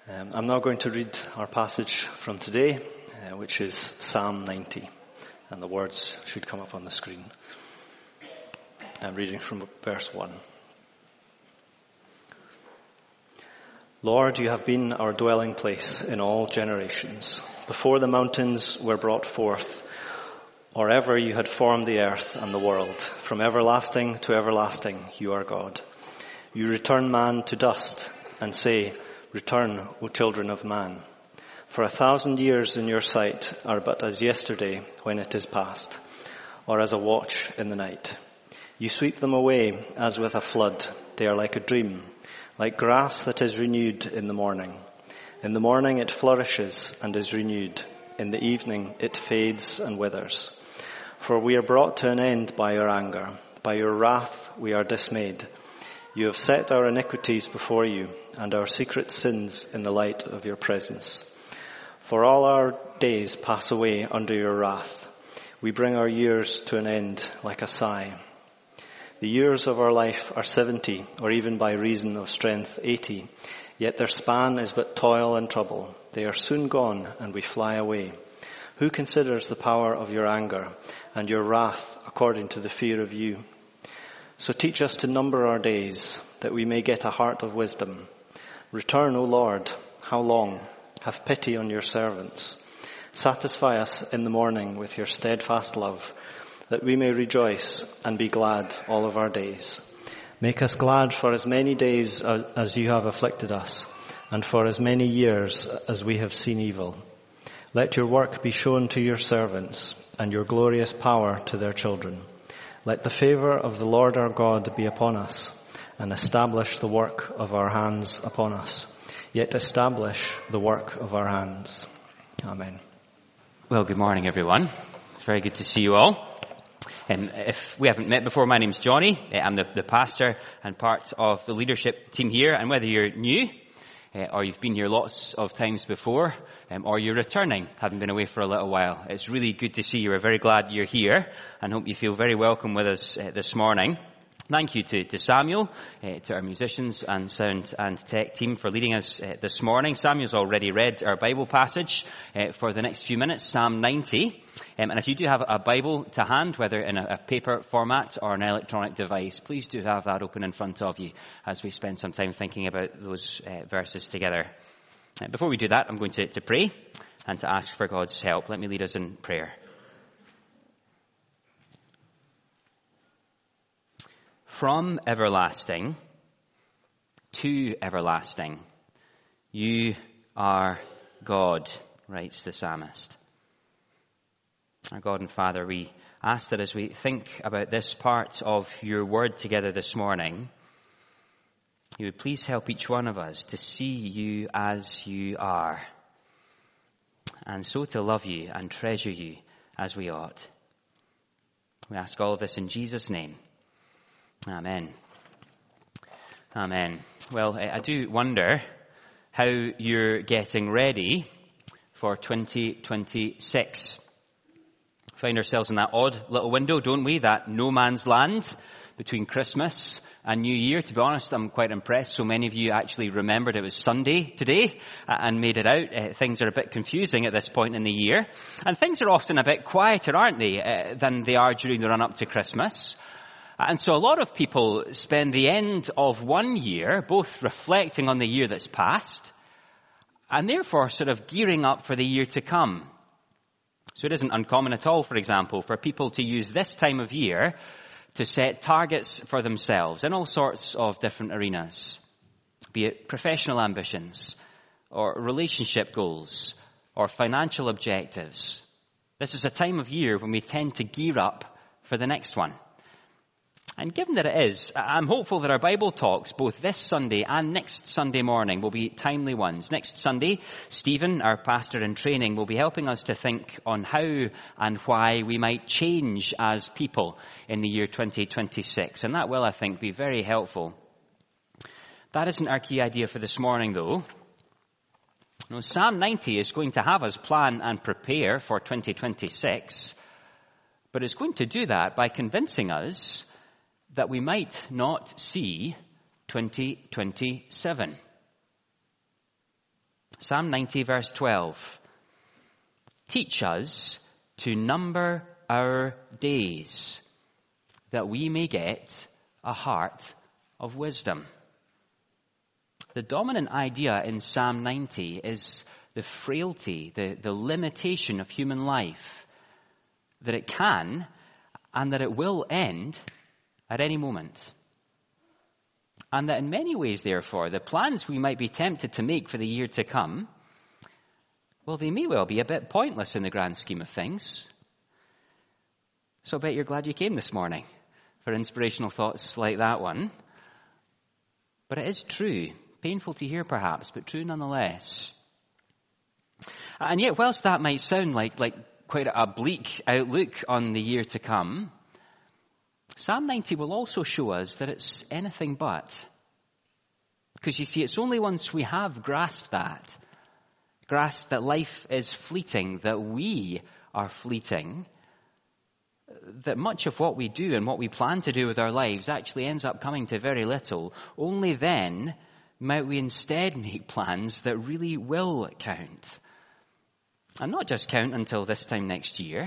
I'm now going to read our passage from today, which is Psalm 90, and the words should come up on the screen. I'm reading from verse 1. Lord, you have been our dwelling place in all generations. Before the mountains were brought forth, or ever you had formed the earth and the world, from everlasting to everlasting you are God. You return man to dust and say, "Return, O children of man. For 1,000 years in your sight are but as yesterday when it is past, or as a watch in the night. You sweep them away as with a flood. They are like a dream, like grass that is renewed in the morning. In the morning it flourishes and is renewed. In the evening it fades and withers. For we are brought to an end by your anger. By your wrath we are dismayed. You have set our iniquities before you, and our secret sins in the light of your presence. For all our days pass away under your wrath. We bring our years to an end like a sigh. The years of our life are 70, or even by reason of strength 80, yet their span is but toil and trouble. They are soon gone, and we fly away. Who considers the power of your anger, and your wrath according to the fear of you? So teach us to number our days, that we may get a heart of wisdom. Return, O Lord, how long? Have pity on your servants. Satisfy us in the morning with your steadfast love, that we may rejoice and be glad all of our days. Make us glad for as many days as you have afflicted us, and for as many years as we have seen evil. Let your work be shown to your servants, and your glorious power to their children. Let the favor of the Lord our God be upon us, and establish the work of our hands upon us. Yet establish the work of our hands. Amen. Well, good morning, everyone. It's very good to see you all. If we haven't met before, my name's Johnny. I'm the pastor and part of the leadership team here. And whether you're new, or you've been here lots of times before, or you're returning, having been away for a little while, it's really good to see you. We're very glad you're here and hope you feel very welcome with us this morning. Thank you to Samuel, to our musicians and sound and tech team for leading us this morning. Samuel's already read our Bible passage for the next few minutes, Psalm 90. And if you do have a Bible to hand, whether in a paper format or an electronic device, please do have that open in front of you as we spend some time thinking about those verses together. Before we do that, I'm going to pray and to ask for God's help. Let me lead us in prayer. From everlasting to everlasting, you are God, writes the psalmist. Our God and Father, we ask that as we think about this part of your word together this morning, you would please help each one of us to see you as you are, and so to love you and treasure you as we ought. We ask all of this in Jesus' name. Amen. Amen. Well, I do wonder how you're getting ready for 2026. Find ourselves in that odd little window, don't we? That no man's land between Christmas and New Year. To be honest, I'm quite impressed. So many of you actually remembered it was Sunday today and made it out. Things are a bit confusing at this point in the year. And things are often a bit quieter, aren't they, than they are during the run-up to Christmas. And so a lot of people spend the end of one year both reflecting on the year that's passed and therefore sort of gearing up for the year to come. So it isn't uncommon at all, for example, for people to use this time of year to set targets for themselves in all sorts of different arenas, be it professional ambitions or relationship goals or financial objectives. This is a time of year when we tend to gear up for the next one. And given that it is, I'm hopeful that our Bible talks, both this Sunday and next Sunday morning, will be timely ones. Next Sunday, Stephen, our pastor in training, will be helping us to think on how and why we might change as people in the year 2026. And that will, I think, be very helpful. That isn't our key idea for this morning, though. No, Psalm 90 is going to have us plan and prepare for 2026, but it's going to do that by convincing us that we might not see 2027. Psalm 90, verse 12. Teach us to number our days, that we may get a heart of wisdom. The dominant idea in Psalm 90 is the frailty, the limitation of human life, that it can and that it will end at any moment. And that in many ways, therefore, the plans we might be tempted to make for the year to come, well, they may well be a bit pointless in the grand scheme of things. So I bet you're glad you came this morning for inspirational thoughts like that one. But it is true. Painful to hear, perhaps, but true nonetheless. And yet, whilst that might sound like quite a bleak outlook on the year to come, Psalm 90 will also show us that it's anything but. Because you see, it's only once we have grasped that life is fleeting, that we are fleeting, that much of what we do and what we plan to do with our lives actually ends up coming to very little. Only then might we instead make plans that really will count. And not just count until this time next year,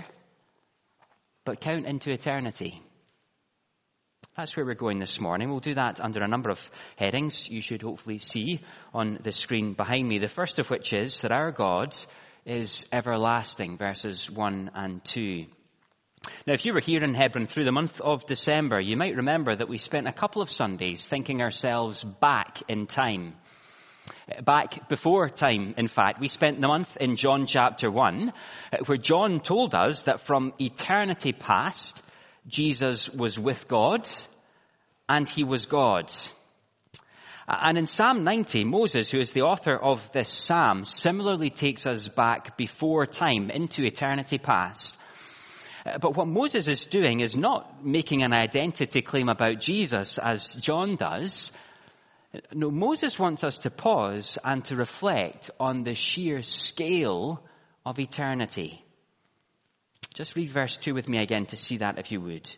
but count into eternity. That's where we're going this morning. We'll do that under a number of headings you should hopefully see on the screen behind me. The first of which is that our God is everlasting, verses 1 and 2. Now, if you were here in Hebron through the month of December, you might remember that we spent a couple of Sundays thinking ourselves back in time. Back before time, in fact. We spent the month in John chapter 1, where John told us that from eternity past, Jesus was with God, and he was God. And in Psalm 90, Moses, who is the author of this psalm, similarly takes us back before time, into eternity past. But what Moses is doing is not making an identity claim about Jesus, as John does. No, Moses wants us to pause and to reflect on the sheer scale of eternity. Just read verse 2 with me again to see that, if you would.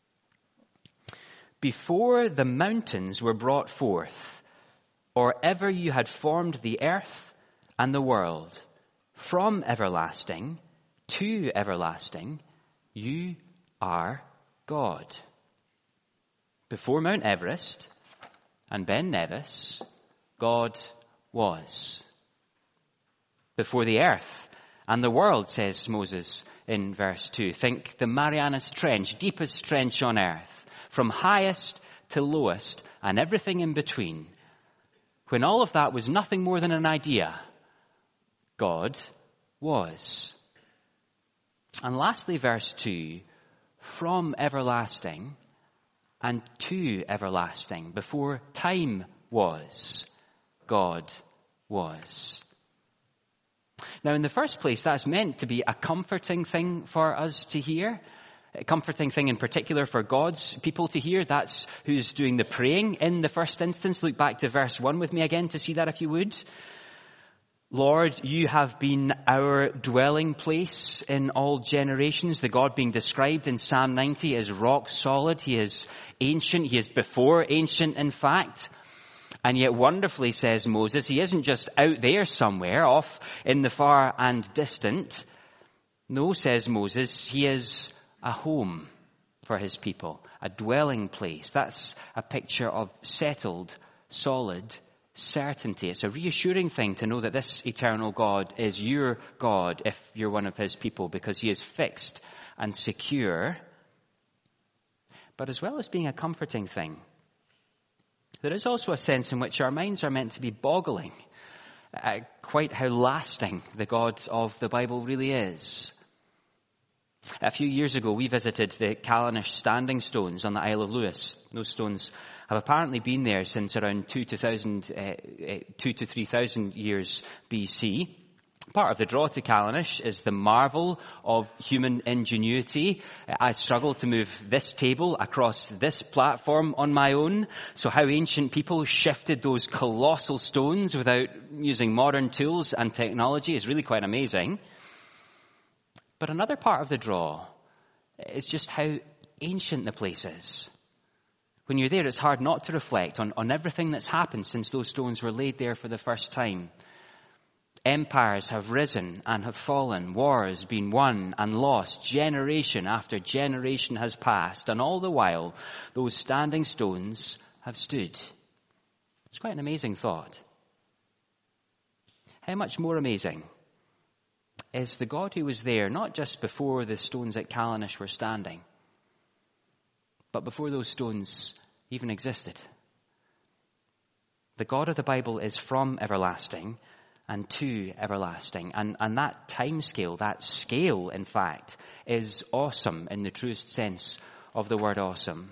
Before the mountains were brought forth, or ever you had formed the earth and the world, from everlasting to everlasting, you are God. Before Mount Everest and Ben Nevis, God was. Before the earth and the world, says Moses in verse 2. Think the Marianas Trench, deepest trench on earth, from highest to lowest and everything in between. When all of that was nothing more than an idea, God was. And lastly, verse 2, from everlasting and to everlasting, before time was, God was. Now, in the first place, that's meant to be a comforting thing for us to hear. A comforting thing in particular for God's people to hear. That's who's doing the praying in the first instance. Look back to verse 1 with me again to see that, if you would. Lord, you have been our dwelling place in all generations. The God being described in Psalm 90 is rock solid. He is ancient. He is before ancient, in fact. And yet wonderfully, says Moses, he isn't just out there somewhere, off in the far and distant. No, says Moses, he is a home for his people, a dwelling place. That's a picture of settled, solid certainty. It's a reassuring thing to know that this eternal God is your God if you're one of his people, because he is fixed and secure. But as well as being a comforting thing, there is also a sense in which our minds are meant to be boggling quite how lasting the God of the Bible really is. A few years ago, we visited the Callanish Standing Stones on the Isle of Lewis. Those stones have apparently been there since around 2 to 3,000 years BC. Part of the draw to Callanish is the marvel of human ingenuity. I struggle to move this table across this platform on my own. So how ancient people shifted those colossal stones without using modern tools and technology is really quite amazing. But another part of the draw is just how ancient the place is. When you're there, it's hard not to reflect on everything that's happened since those stones were laid there for the first time. Empires have risen and have fallen, wars been won and lost, generation after generation has passed, and all the while those standing stones have stood. It's quite an amazing thought. How much more amazing is the God who was there not just before the stones at Callanish were standing, but before those stones even existed. The God of the Bible is from everlasting and to everlasting. And that time scale, that scale, in fact, is awesome in the truest sense of the word awesome.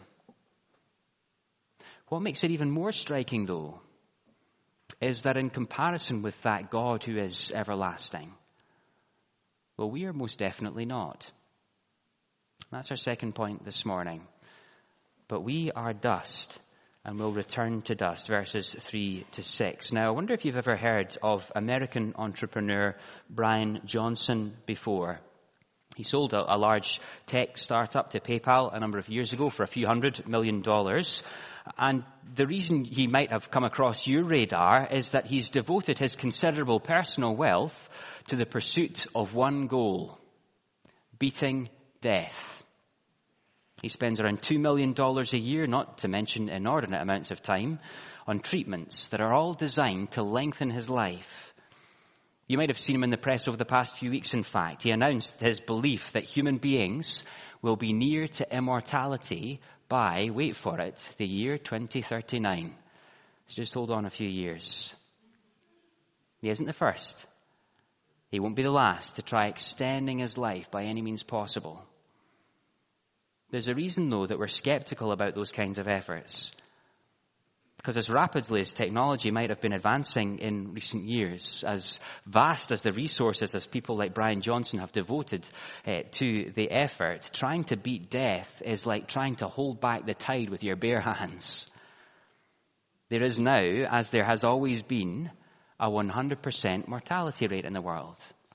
What makes it even more striking, though, is that in comparison with that God who is everlasting, well, we are most definitely not. That's our second point this morning. But we are dust, and will return to dust, verses 3 to 6. Now, I wonder if you've ever heard of American entrepreneur Brian Johnson before. He sold a large tech startup to PayPal a number of years ago for a few $100 million. And the reason he might have come across your radar is that he's devoted his considerable personal wealth to the pursuit of one goal: beating death. He spends around $2 million a year, not to mention inordinate amounts of time, on treatments that are all designed to lengthen his life. You might have seen him in the press over the past few weeks, in fact. He announced his belief that human beings will be near to immortality by, wait for it, the year 2039. So just hold on a few years. He isn't the first. He won't be the last to try extending his life by any means possible. There's a reason, though, that we're skeptical about those kinds of efforts. Because as rapidly as technology might have been advancing in recent years, as vast as the resources as people like Brian Johnson have devoted to the effort, trying to beat death is like trying to hold back the tide with your bare hands. There is now, as there has always been, a 100% mortality rate in the world.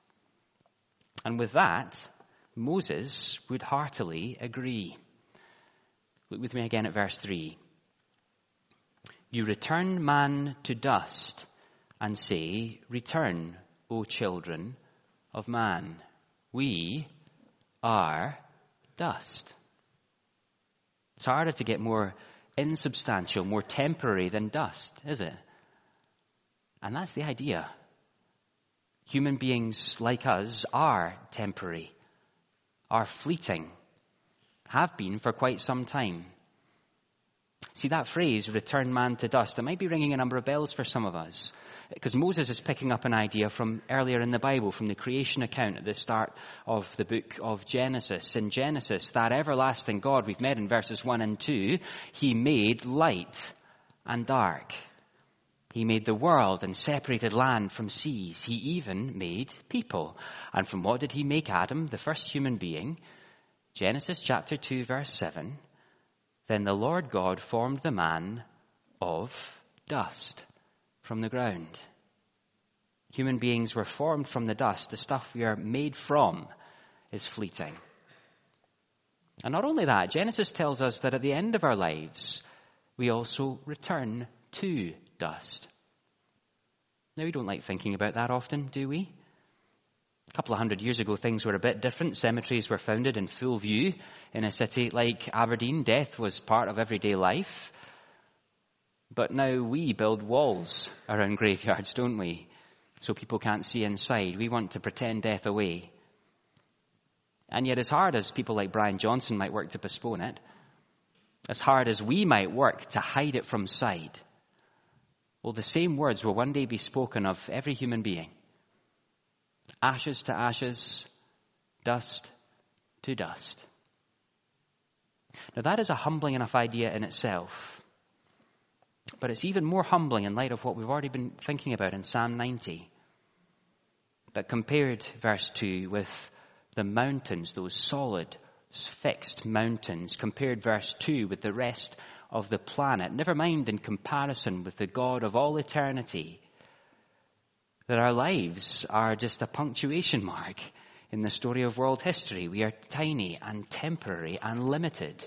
And with that, Moses would heartily agree. Look with me again at verse 3. You return man to dust and say, return, O children of man. We are dust. It's harder to get more insubstantial, more temporary than dust, is it? And that's the idea. Human beings like us are temporary, are fleeting, have been for quite some time. See, that phrase, return man to dust, it might be ringing a number of bells for some of us. Because Moses is picking up an idea from earlier in the Bible, from the creation account at the start of the book of Genesis. In Genesis, that everlasting God we've met in verses 1 and 2, he made light and dark. He made the world and separated land from seas. He even made people. And from what did he make Adam, the first human being? Genesis chapter 2, verse 7. Then the Lord God formed the man of dust from the ground. Human beings were formed from the dust. The stuff we are made from is fleeting. And not only that, Genesis tells us that at the end of our lives, we also return to dust. Now, we don't like thinking about that often, do we? A couple of 100 years ago, things were a bit different. Cemeteries were founded in full view. In a city like Aberdeen, death was part of everyday life. But now we build walls around graveyards, don't we? So people can't see inside. We want to pretend death away. And yet, as hard as people like Brian Johnson might work to postpone it, as hard as we might work to hide it from sight, well, the same words will one day be spoken of every human being. Ashes to ashes, dust to dust. Now, that is a humbling enough idea in itself. But it's even more humbling in light of what we've already been thinking about in Psalm 90. That compared verse 2 with the mountains, those solid, fixed mountains, compared verse 2 with the rest of the planet, never mind in comparison with the God of all eternity, that our lives are just a punctuation mark in the story of world history. We are tiny and temporary and limited.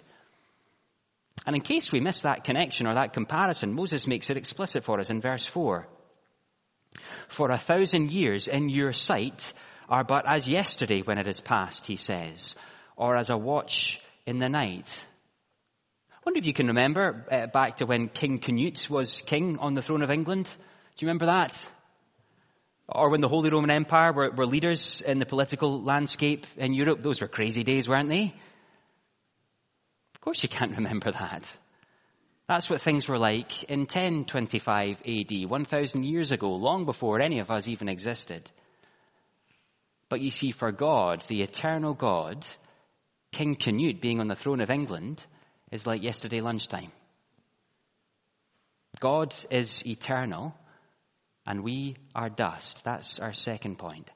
And in case we miss that connection or that comparison, Moses makes it explicit for us in verse 4. For 1,000 years in your sight are but as yesterday when it is past, he says, or as a watch in the night. I wonder if you can remember back to when King Canute was king on the throne of England. Do you remember that? Or when the Holy Roman Empire were leaders in the political landscape in Europe. Those were crazy days, weren't they? Of course you can't remember that. That's what things were like in 1025 AD, 1,000 years ago, long before any of us even existed. But you see, for God, the eternal God, King Canute being on the throne of England is like yesterday lunchtime. God is eternal, and we are dust. That's our second point.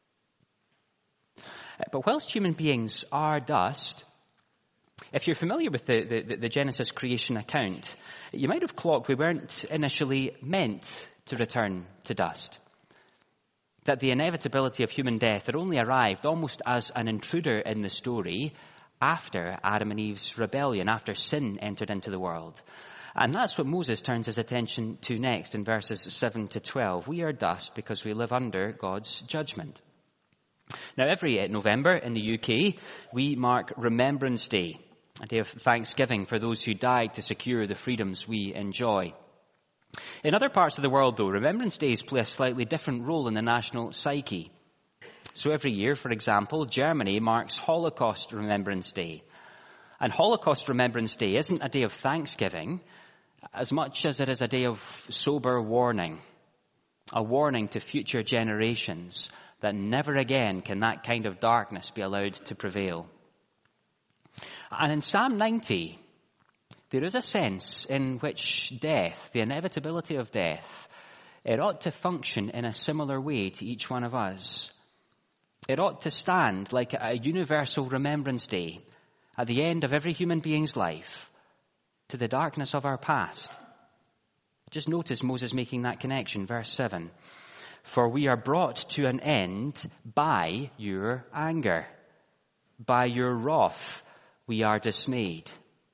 But whilst human beings are dust, if you're familiar with the Genesis creation account, you might have clocked we weren't initially meant to return to dust. That the inevitability of human death had only arrived almost as an intruder in the story after Adam and Eve's rebellion, after sin entered into the world. And that's what Moses turns his attention to next in verses 7 to 12. We are dust because we live under God's judgment. Now, every November in the UK, we mark Remembrance Day, a day of thanksgiving for those who died to secure the freedoms we enjoy. In other parts of the world, though, Remembrance Days play a slightly different role in the national psyche. So every year, for example, Germany marks Holocaust Remembrance Day. And Holocaust Remembrance Day isn't a day of thanksgiving as much as it is a day of sober warning, a warning to future generations that never again can that kind of darkness be allowed to prevail. And in Psalm 90, there is a sense in which death, the inevitability of death, it ought to function in a similar way to each one of us. It ought to stand like a universal remembrance day at the end of every human being's life to the darkness of our past. Just notice Moses making that connection, verse 7. For we are brought to an end by your anger. By your wrath we are dismayed.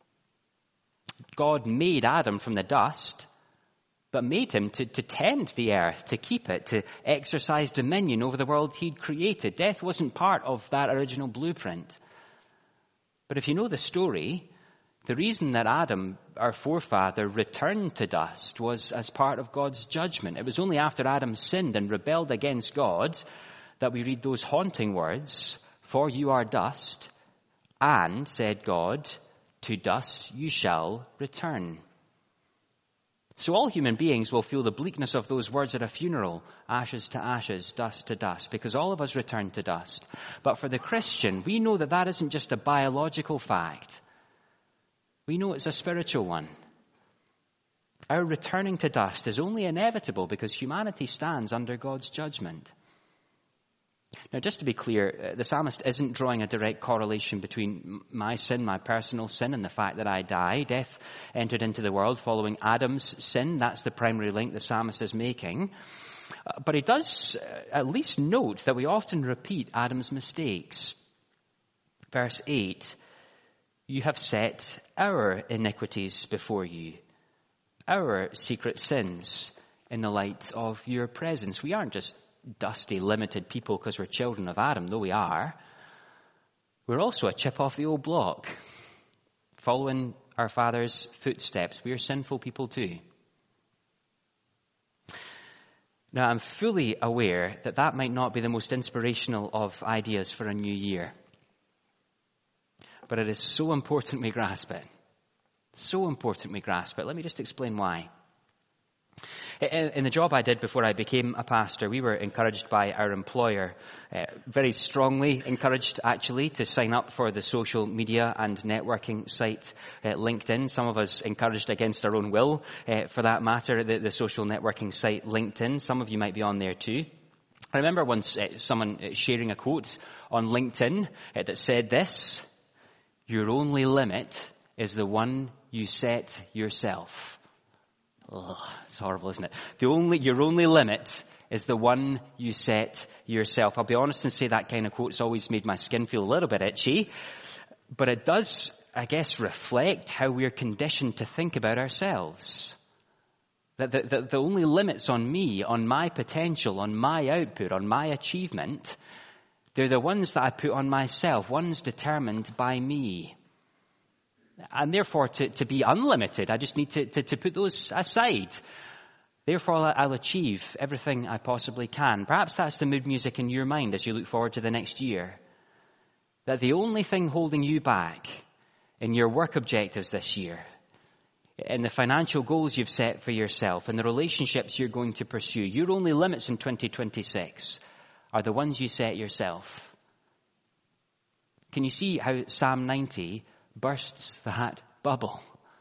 God made Adam from the dust, but made him to tend the earth, to keep it, to exercise dominion over the world he'd created. Death wasn't part of that original blueprint. But if you know the story, the reason that Adam, our forefather, returned to dust was as part of God's judgment. It was only after Adam sinned and rebelled against God that we read those haunting words, for you are dust, and, said God, to dust you shall return. So all human beings will feel the bleakness of those words at a funeral, ashes to ashes, dust to dust, because all of us return to dust. But for the Christian, we know that that isn't just a biological fact. We know it's a spiritual one. Our returning to dust is only inevitable because humanity stands under God's judgment. Now, just to be clear, the psalmist isn't drawing a direct correlation between my sin, my personal sin, and the fact that I die. Death entered into the world following Adam's sin. That's the primary link the psalmist is making. But he does at least note that we often repeat Adam's mistakes. Verse 8, you have set our iniquities before you, our secret sins in the light of your presence. We aren't just dusty, limited people because we're children of Adam, though we are. We're also a chip off the old block, following our Father's footsteps. We are sinful people too. Now, I'm fully aware that that might not be the most inspirational of ideas for a new year. But it is so important we grasp it. So important we grasp it. Let me just explain why. In the job I did before I became a pastor, we were encouraged by our employer, very strongly encouraged actually, to sign up for the social media and networking site LinkedIn. Some of us encouraged against our own will, for that matter, the social networking site LinkedIn. Some of you might be on there too. I remember once someone sharing a quote on LinkedIn that said this: your only limit is the one you set yourself. Oh, it's horrible, isn't it? Your only limit is the one you set yourself. I'll be honest and say that kind of quote's always made my skin feel a little bit itchy. But it does, I guess, reflect how we're conditioned to think about ourselves. That the only limits on me, on my potential, on my output, on my achievement, they're the ones that I put on myself, ones determined by me. And therefore, to be unlimited, I just need to put those aside. Therefore, I'll achieve everything I possibly can. Perhaps that's the mood music in your mind as you look forward to the next year. That the only thing holding you back in your work objectives this year, in the financial goals you've set for yourself, in the relationships you're going to pursue, your only limits in 2026 are the ones you set yourself. Can you see how Psalm 90 bursts that bubble?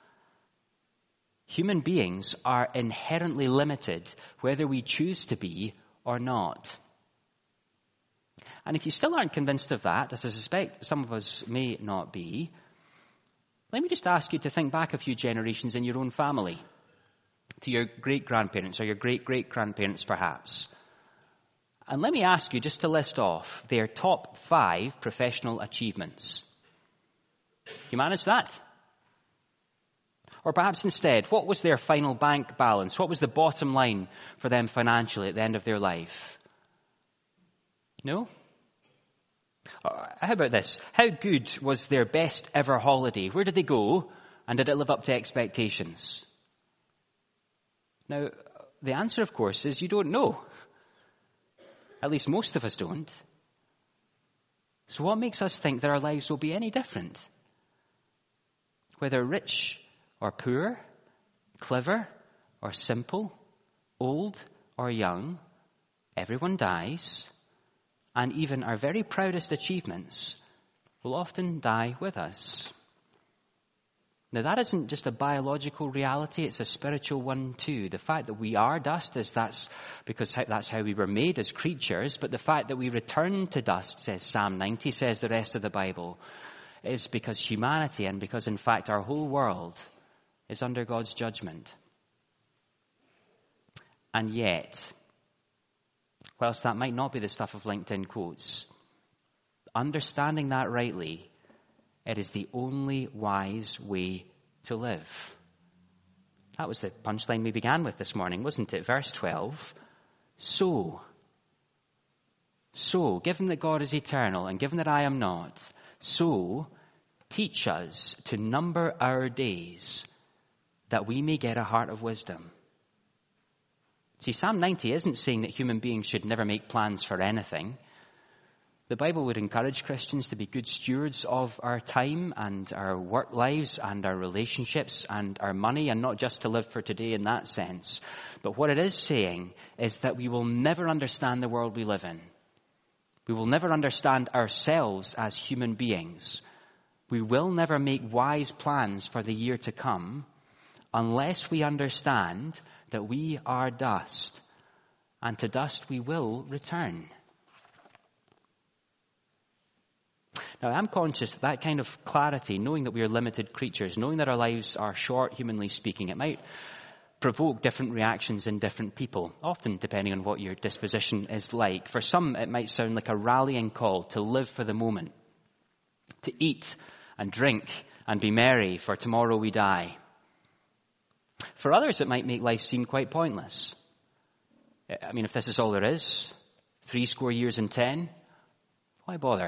Human beings are inherently limited, whether we choose to be or not. And if you still aren't convinced of that, as I suspect some of us may not be, let me just ask you to think back a few generations in your own family, to your great-grandparents or your great-great-grandparents perhaps. And let me ask you just to list off their top 5 professional achievements. Can you manage that? Or perhaps instead, what was their final bank balance? What was the bottom line for them financially at the end of their life? No? How about this? How good was their best ever holiday? Where did they go? And did it live up to expectations? Now, the answer, of course, is you don't know. At least most of us don't. So what makes us think that our lives will be any different? Whether rich or poor, clever or simple, old or young, everyone dies. And even our very proudest achievements will often die with us. Now, that isn't just a biological reality, it's a spiritual one too. The fact that we are dust is that's how we were made as creatures, but the fact that we return to dust, says Psalm 90, says the rest of the Bible, is because humanity and because, in fact, our whole world is under God's judgment. And yet, whilst that might not be the stuff of LinkedIn quotes, understanding that rightly, it is the only wise way to live. That was the punchline we began with this morning, wasn't it? Verse 12. So, given that God is eternal and given that I am not, so teach us to number our days that we may get a heart of wisdom. See, Psalm 90 isn't saying that human beings should never make plans for anything. The Bible would encourage Christians to be good stewards of our time and our work lives and our relationships and our money, and not just to live for today in that sense. But what it is saying is that we will never understand the world we live in. We will never understand ourselves as human beings. We will never make wise plans for the year to come unless we understand that we are dust, and to dust we will return. Now, I'm conscious that kind of clarity, knowing that we are limited creatures, knowing that our lives are short, humanly speaking, it might provoke different reactions in different people, often depending on what your disposition is like. For some, it might sound like a rallying call to live for the moment, to eat and drink and be merry, for tomorrow we die. For others, it might make life seem quite pointless. I mean, if this is all there is, 70 years and 10, why bother?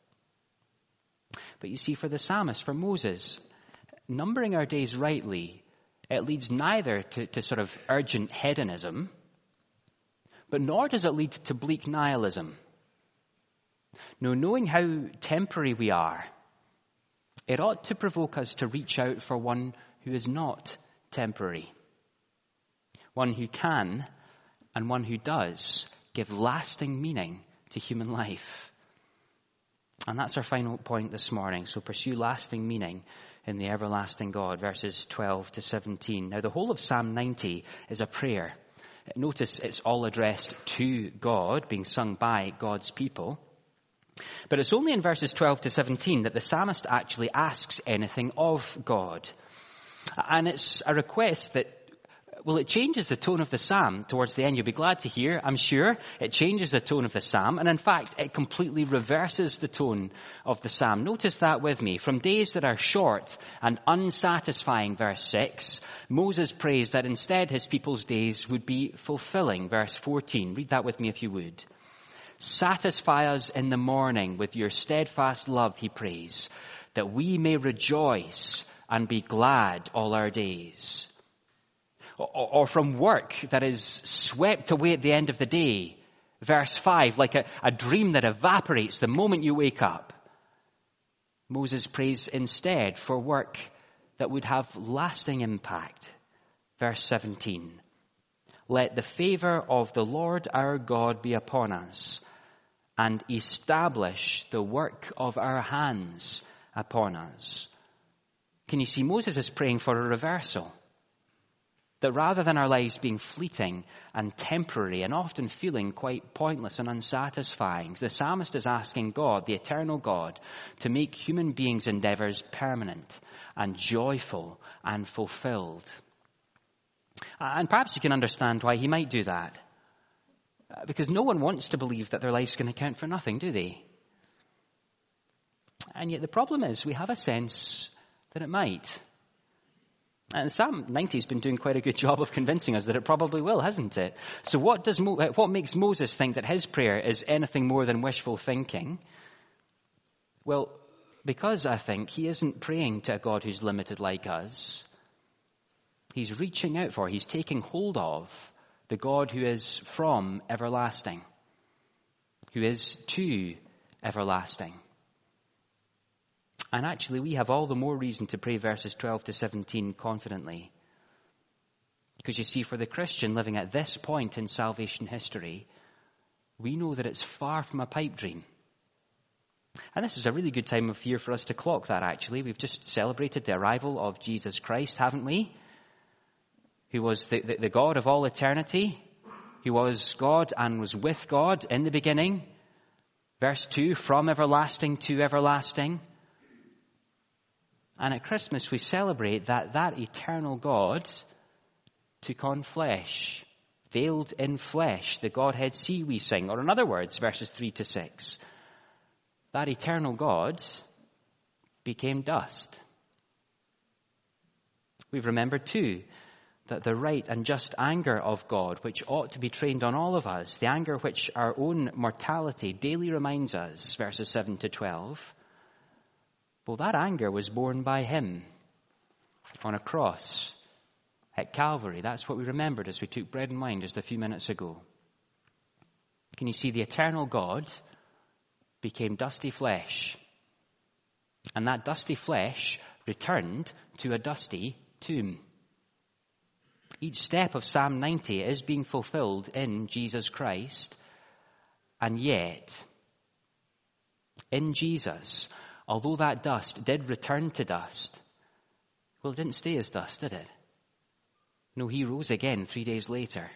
But you see, for the psalmist, for Moses, numbering our days rightly, it leads neither to sort of urgent hedonism, but nor does it lead to bleak nihilism. No, knowing how temporary we are, it ought to provoke us to reach out for one who is not temporary, one who can and one who does give lasting meaning to human life. And that's our final point this morning. So pursue lasting meaning in the everlasting God, verses 12 to 17. Now, the whole of Psalm 90 is a prayer. Notice it's all addressed to God, being sung by God's people. But it's only in verses 12 to 17 that the psalmist actually asks anything of God. And it's a request that Well, it changes the tone of the psalm towards the end. You'll be glad to hear, I'm sure. It changes the tone of the psalm. And in fact, it completely reverses the tone of the psalm. Notice that with me. From days that are short and unsatisfying, verse 6, Moses prays that instead his people's days would be fulfilling, verse 14. Read that with me if you would. Satisfy us in the morning with your steadfast love, he prays, that we may rejoice and be glad all our days. Or from work that is swept away at the end of the day. Verse 5, like a dream that evaporates the moment you wake up. Moses prays instead for work that would have lasting impact. Verse 17, let the favor of the Lord our God be upon us, and establish the work of our hands upon us. Can you see Moses is praying for a reversal? That rather than our lives being fleeting and temporary and often feeling quite pointless and unsatisfying, the psalmist is asking God, the eternal God, to make human beings' endeavors permanent and joyful and fulfilled. And perhaps you can understand why he might do that. Because no one wants to believe that their life's going to count for nothing, do they? And yet the problem is we have a sense that it might. And Psalm 90 has been doing quite a good job of convincing us that it probably will, hasn't it? So what makes Moses think that his prayer is anything more than wishful thinking? Well, because I think he isn't praying to a God who's limited like us. He's reaching out for, he's taking hold of the God who is from everlasting, who is to everlasting. And actually, we have all the more reason to pray verses 12 to 17 confidently. Because you see, for the Christian living at this point in salvation history, we know that it's far from a pipe dream. And this is a really good time of year for us to clock that, actually. We've just celebrated the arrival of Jesus Christ, haven't we? Who was the God of all eternity, who was God and was with God in the beginning. Verse 2, from everlasting to everlasting. And at Christmas we celebrate that eternal God took on flesh, veiled in flesh, the Godhead see we sing. Or in other words, verses 3 to 6, that eternal God became dust. We've remembered too that the right and just anger of God, which ought to be trained on all of us, the anger which our own mortality daily reminds us, verses 7 to 12, well, that anger was borne by him on a cross at Calvary. That's what we remembered as we took bread and wine just a few minutes ago. Can you see the eternal God became dusty flesh? And that dusty flesh returned to a dusty tomb. Each step of Psalm 90 is being fulfilled in Jesus Christ. And yet, in Jesus, although that dust did return to dust, well, it didn't stay as dust, did it? No, he rose again 3 days later.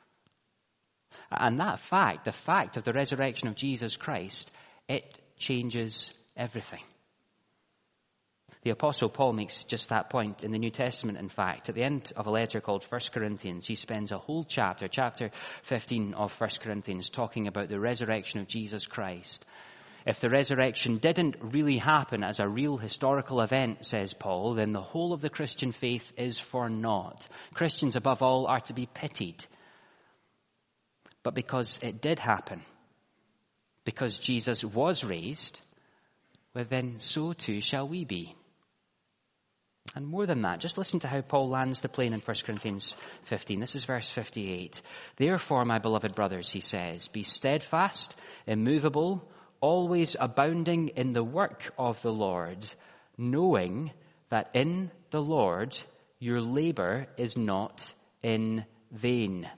And that fact, the fact of the resurrection of Jesus Christ, it changes everything. The Apostle Paul makes just that point in the New Testament, in fact. At the end of a letter called 1 Corinthians, he spends a whole chapter 15 of 1 Corinthians, talking about the resurrection of Jesus Christ. If the resurrection didn't really happen as a real historical event, says Paul, then the whole of the Christian faith is for naught. Christians, above all, are to be pitied. But because it did happen, because Jesus was raised, well, then so too shall we be. And more than that, just listen to how Paul lands the plane in 1 Corinthians 15. This is verse 58. Therefore, my beloved brothers, he says, be steadfast, immovable, always abounding in the work of the Lord, knowing that in the Lord your labor is not in vain.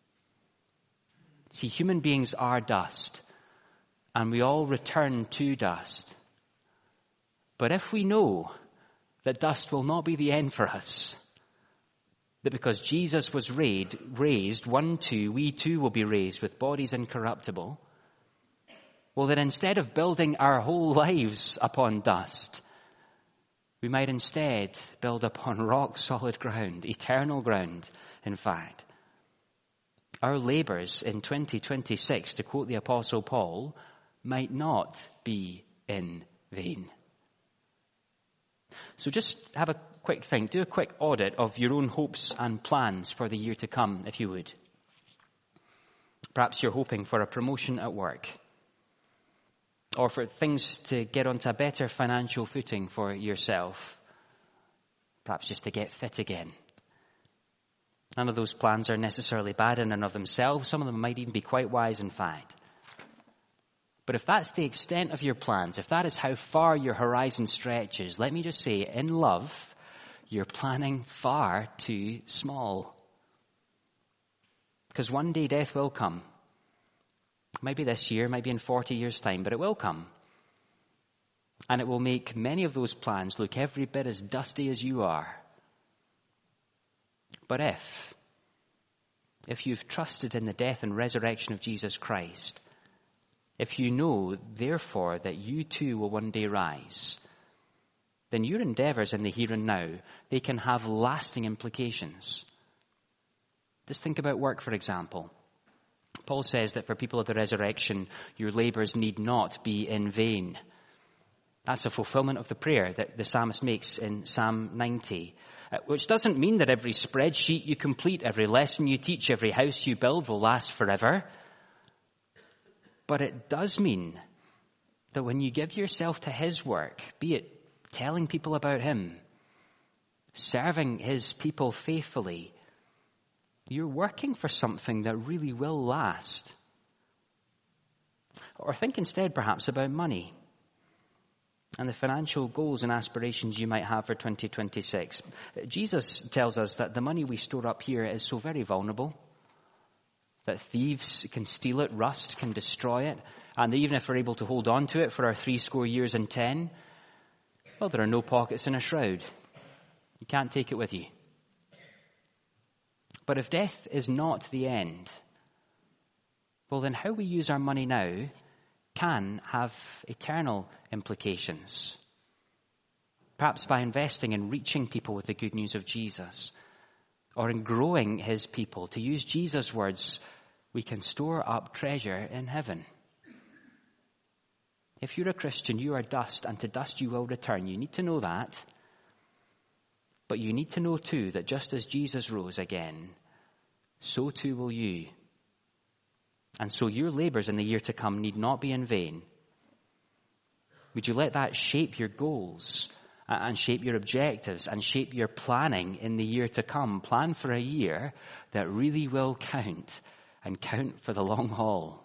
See, human beings are dust, and we all return to dust. But if we know that dust will not be the end for us, that because Jesus was raised, we too will be raised with bodies incorruptible, well, then instead of building our whole lives upon dust, we might instead build upon rock-solid ground, eternal ground, in fact. Our labours in 2026, to quote the Apostle Paul, might not be in vain. So just have a quick think. Do a quick audit of your own hopes and plans for the year to come, if you would. Perhaps you're hoping for a promotion at work, or for things to get onto a better financial footing for yourself. Perhaps just to get fit again. None of those plans are necessarily bad in and of themselves. Some of them might even be quite wise, in fact. But if that's the extent of your plans, if that is how far your horizon stretches, let me just say, in love, you're planning far too small. Because one day death will come. Maybe this year, maybe in 40 years' time, but it will come. And it will make many of those plans look every bit as dusty as you are. But if you've trusted in the death and resurrection of Jesus Christ, if you know, therefore, that you too will one day rise, then your endeavours in the here and now, they can have lasting implications. Just think about work, for example. Paul says that for people of the resurrection, your labours need not be in vain. That's a fulfilment of the prayer that the psalmist makes in Psalm 90, which doesn't mean that every spreadsheet you complete, every lesson you teach, every house you build will last forever. But it does mean that when you give yourself to his work, be it telling people about him, serving his people faithfully, you're working for something that really will last. Or think instead perhaps about money and the financial goals and aspirations you might have for 2026. Jesus tells us that the money we store up here is so very vulnerable, that thieves can steal it, rust can destroy it, and even if we're able to hold on to it for our 70 years and 10, well, there are no pockets in a shroud. You can't take it with you. But if death is not the end, well, then how we use our money now can have eternal implications. Perhaps by investing in reaching people with the good news of Jesus, or in growing his people. To use Jesus' words, we can store up treasure in heaven. If you're a Christian, you are dust, and to dust you will return. You need to know that. But you need to know too that just as Jesus rose again, so too will you. And so your labours in the year to come need not be in vain. Would you let that shape your goals and shape your objectives and shape your planning in the year to come? Plan for a year that really will count, and count for the long haul.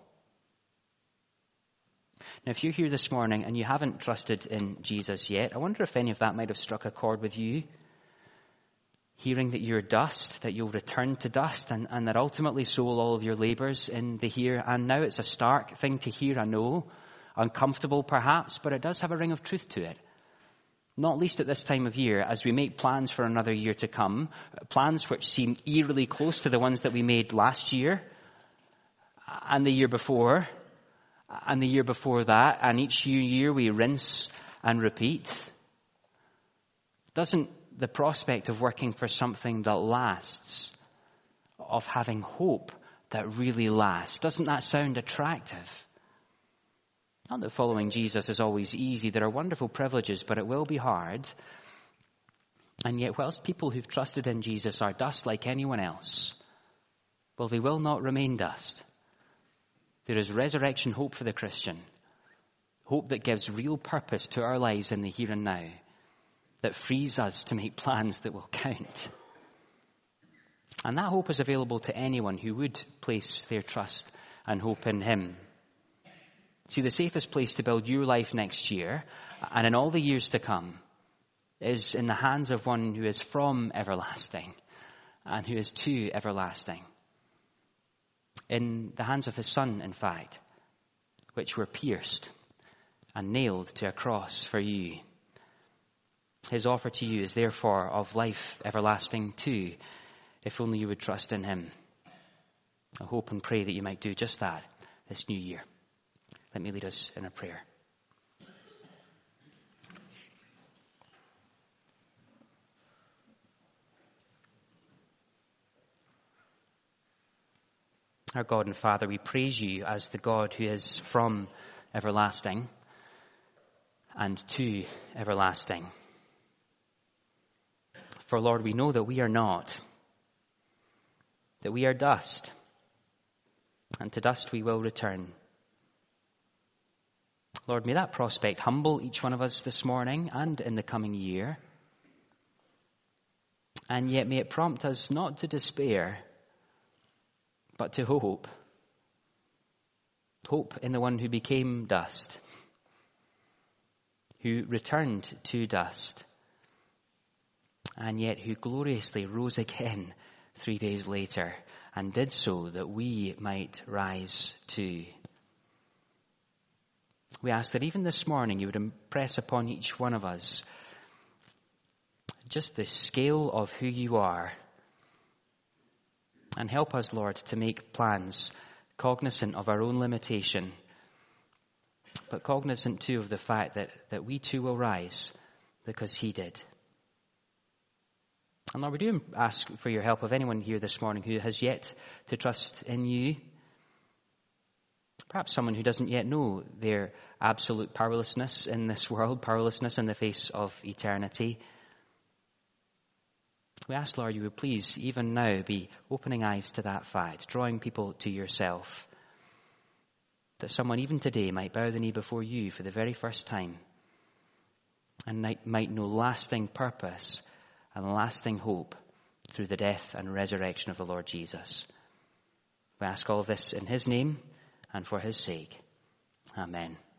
Now, if you're here this morning and you haven't trusted in Jesus yet, I wonder if any of that might have struck a chord with you. Hearing that you're dust, that you'll return to dust, and that ultimately so will all of your labours in the here and now. It's a stark thing to hear, I know. Uncomfortable perhaps, but it does have a ring of truth to it. Not least at this time of year, as we make plans for another year to come, plans which seem eerily close to the ones that we made last year, and the year before, and the year before that, and each year we rinse and repeat. Doesn't the prospect of working for something that lasts, of having hope that really lasts, doesn't that sound attractive? Not that following Jesus is always easy. There are wonderful privileges, but it will be hard. And yet, whilst people who've trusted in Jesus are dust like anyone else, well, they will not remain dust. There is resurrection hope for the Christian, hope that gives real purpose to our lives in the here and now, that frees us to make plans that will count. And that hope is available to anyone who would place their trust and hope in him. See, the safest place to build your life next year, and in all the years to come, is in the hands of one who is from everlasting and who is to everlasting. In the hands of his Son, in fact, which were pierced and nailed to a cross for you. His offer to you is therefore of life everlasting too, if only you would trust in him. I hope and pray that you might do just that this new year. Let me lead us in a prayer. Our God and Father, we praise you as the God who is from everlasting and to everlasting. For Lord, we know that we are not, that we are dust, and to dust we will return. Lord, may that prospect humble each one of us this morning and in the coming year. And yet may it prompt us not to despair, but to hope. Hope in the one who became dust, who returned to dust, and yet who gloriously rose again 3 days later, and did so that we might rise too. We ask that even this morning you would impress upon each one of us just the scale of who you are. And help us, Lord, to make plans cognizant of our own limitation, but cognizant too of the fact that we too will rise because he did. And Lord, we do ask for your help of anyone here this morning who has yet to trust in you. Perhaps someone who doesn't yet know their absolute powerlessness in this world, powerlessness in the face of eternity. We ask, Lord, you would please, even now, be opening eyes to that fact, drawing people to yourself, that someone even today might bow the knee before you for the very first time and might know lasting purpose and lasting hope through the death and resurrection of the Lord Jesus. We ask all of this in his name and for his sake. Amen.